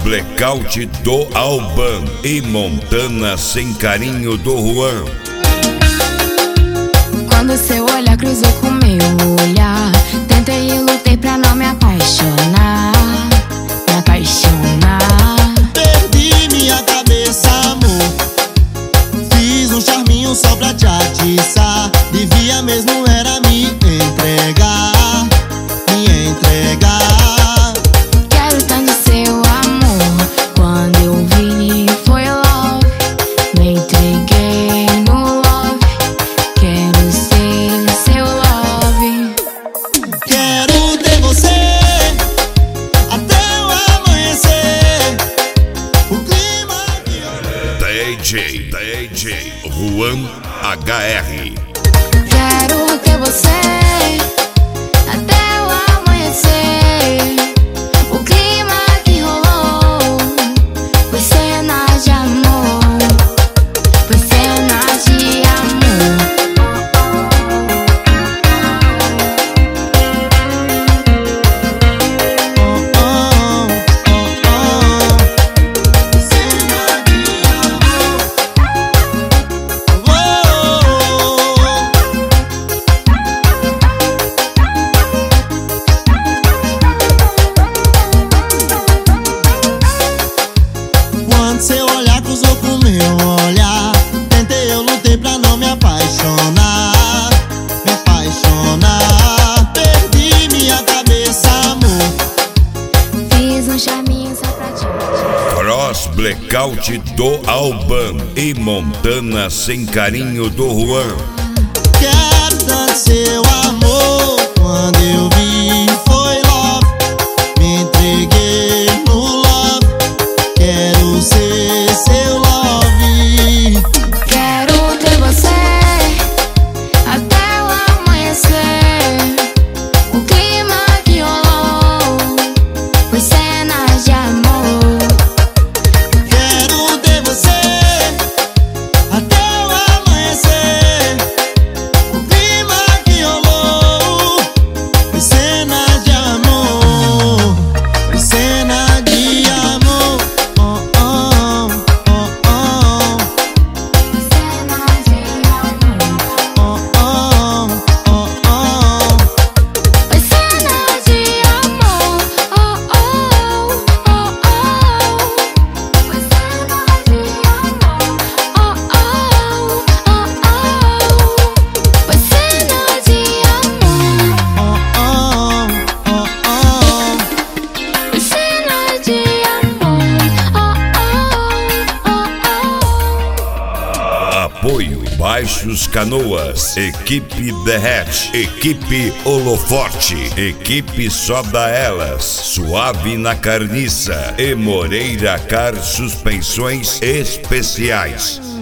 Blackout do Alban e Montana Sem Carinho do Juan. Quando seu olhar cruzou com meu olhar, tentei e lutei pra não me apaixonar. Me apaixonar. Perdi minha cabeça, amor. Fiz um charminho só pra te atiçar. Devia mesmo era me entregar. Me entregar. Quero tanto seu amor. Quando eu vi foi love. Me entreguei no love. Quero ser seu love. Quero ter você até o amanhecer. O clima DJ Juan HR. Quero ter você até o amanhecer. O clima que rolou foi cenas de amor. Foi cenas de amor. Quando seu olhar cruzou com meu olhar, tentei, eu lutei pra não me apaixonar. Me apaixonar. Perdi minha cabeça, amor. Fiz um charminho só pra te Cross Blackout do Alban e Montana Sem Carinho do Juan. Quero tanto seu amor. Quando eu vi foi love. Me entreguei no love. Quero ser seu love. Quero ter você até o amanhecer. O clima que rolou foi cenas de amor. Quero ter você até o amanhecer. O clima que rolou foi cena de amor. Foi cena de amor. Oh, oh, oh, oh. Cenas de amor. Oh, oh, oh, oh. Foi cenas de amor. Oh, oh, oh, oh. Foi cenas de amor. Oh, oh, oh, oh. Foi cenas de amor. Oh, oh, oh, oh. Foi cenas de amor. Oh, oh, oh, oh. Apoio Baixos Canoas, Equipe Derrete, Equipe Holoforte, Equipe Soda Elas, Suave na Carniça e Moreira Car Suspensões Especiais.